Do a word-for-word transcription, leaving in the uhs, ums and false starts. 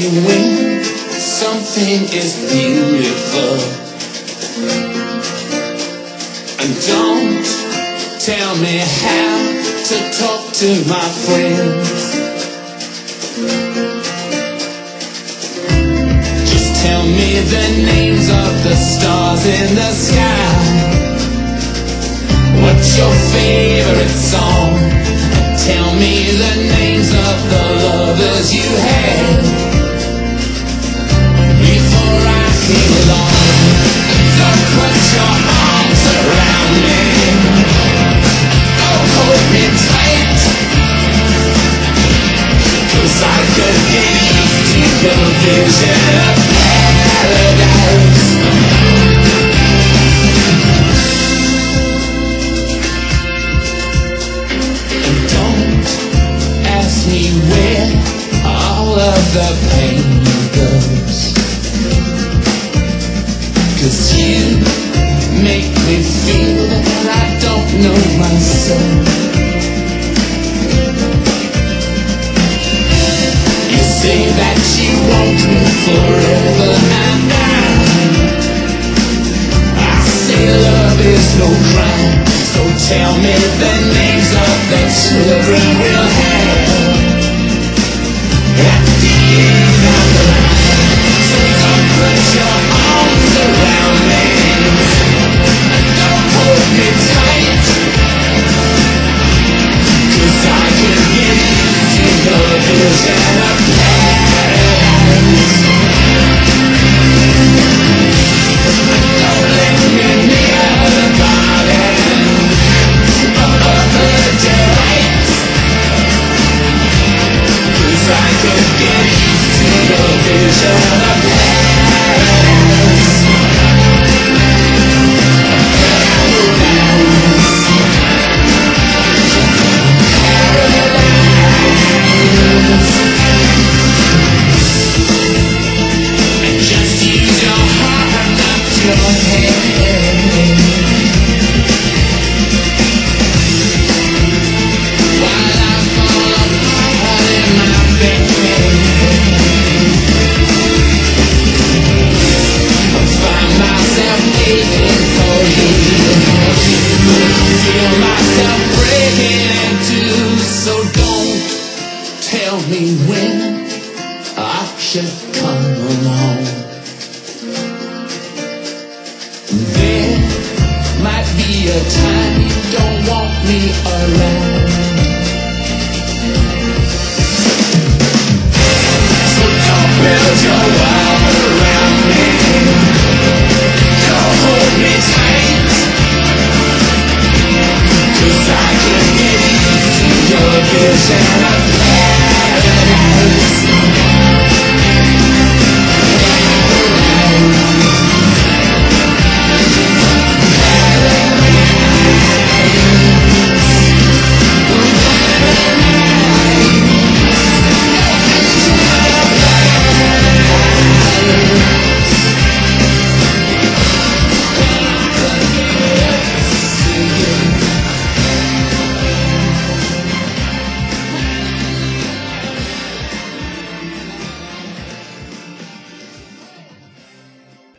me when something is beautiful. And don't tell me how to talk to my friends. Just tell me the names of the stars in the sky. What's your favorite song? Tell me the names of the lovers you had before I came along. Don't put your arms around me. Don't hold me tight, 'cause I could get used to your vision of paradise. Me where all of the pain goes, 'cause you make me feel that I don't know myself. You say that you want me forever and now. I say love is no crime, so tell me the names of the children we'll have at the end of the line. So don't put your arms around me, don't hold me tight, 'cause I can get used to your vision of paradise. Don't let me near the bottom of the delights, 'cause I can get used to your vision of paradise. And just use your heart and not your head, while I fall apart in my bed. I find myself aching for you, feel myself breaking in two. So don't tell me when I should come along. There might be a time you don't want me around. So don't build your life